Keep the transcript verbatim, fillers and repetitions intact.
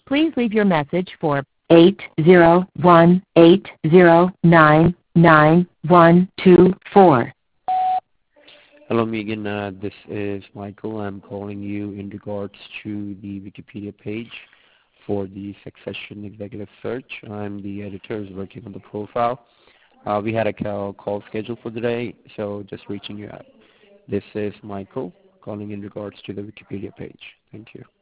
Please leave your message for eight zero one eight zero nine nine one two four. Hello, Megan. Uh, this is Michael. I'm calling you in regards to the Wikipedia page for the Succession Executive Search. I'm the editor who's working on the profile. Uh, we had a call, call scheduled for today, so just reaching you out. This is Michael calling in regards to the Wikipedia page. Thank you.